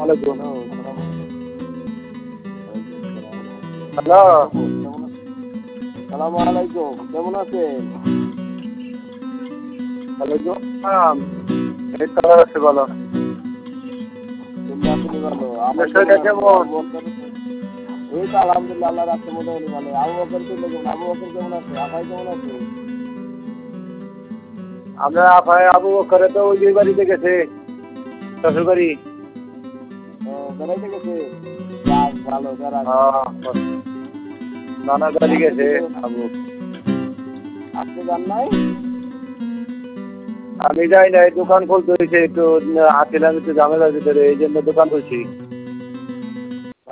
আলাইকুম। হ্যালো, সালাম আলাইকুম, কেমন আছেন? ওয়ালাইকুম আসসালাম। এই তো আছি ভালো। আপনি ভালো? আপনার শরীরটা কেমন? এই তো আলহামদুলিল্লাহ, আল্লাহ রাখছে মোটামুটি ভালো। আবু বকর চলে কেমন? আবু বকর কেমন আছে? আপাই কেমন আছে? আমরা আবু বকরে তো ওই যে বাড়িতে গেছে, শ্বশুর বাড়ি। বেড়াইতে গেছে? যাক ভালো, বেড়াক। নানা বাড়ি গেছে আবু। আপনি যান নাই? আমি যাই নাই, দোকান খুলতে হয়েছে একটু, আসছিলাম একটু ঝামেলার ভিতরে, এই জন্য দোকান খুলছি।